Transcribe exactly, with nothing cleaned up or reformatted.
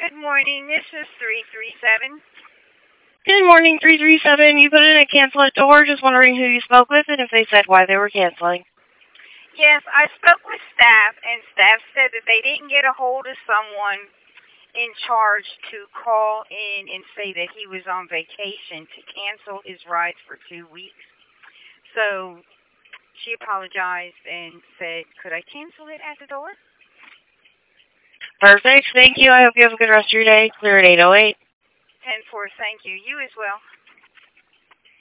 Good morning. This is three three seven. Good morning, three three seven. You put in a cancel at door. Just wondering who you spoke with and if they said why they were canceling. Yes, I spoke with staff, and staff said that they didn't get a hold of someone in charge to call in and say that he was on vacation to cancel his rides for two weeks. So she apologized and said, could I cancel it at the door? Perfect. Thank you. I hope you have a good rest of your day. Clear at eight oh eight. ten four, thank you. You as well.